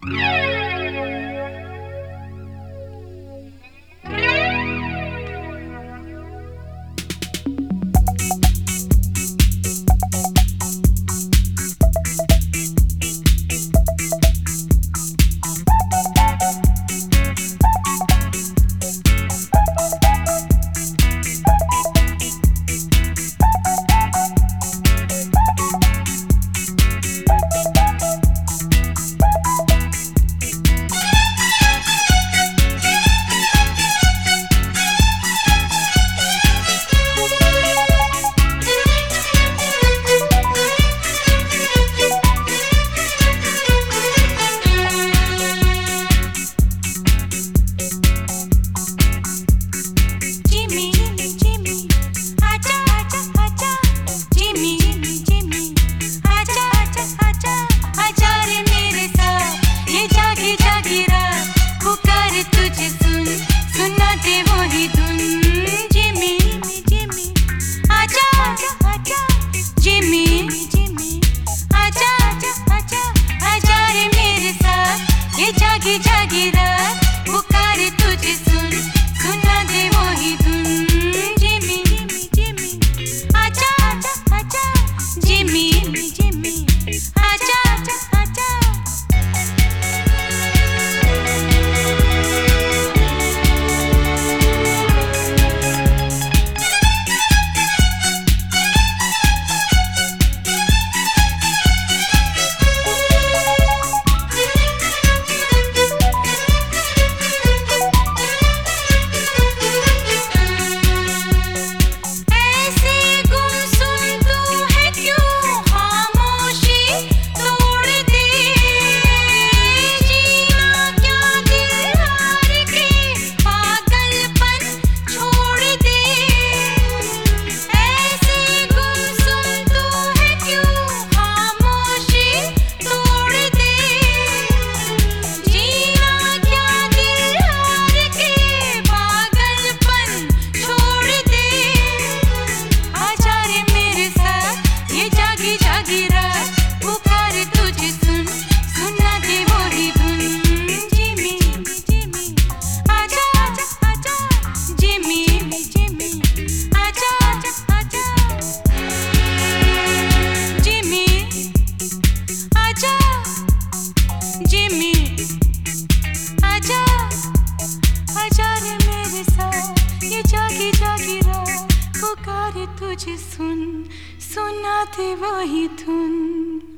जागी जागी रात पुकारे तुझे सुन सुना दे वही धुन। जिमी जिमी आजा आजा आजा जिमी जिमी आजा आजा आजा। जिमी आजा आजा रे मेरे साथ ये जागी जागी रात पुकारे तुझे सुन सुना दे वही धुन।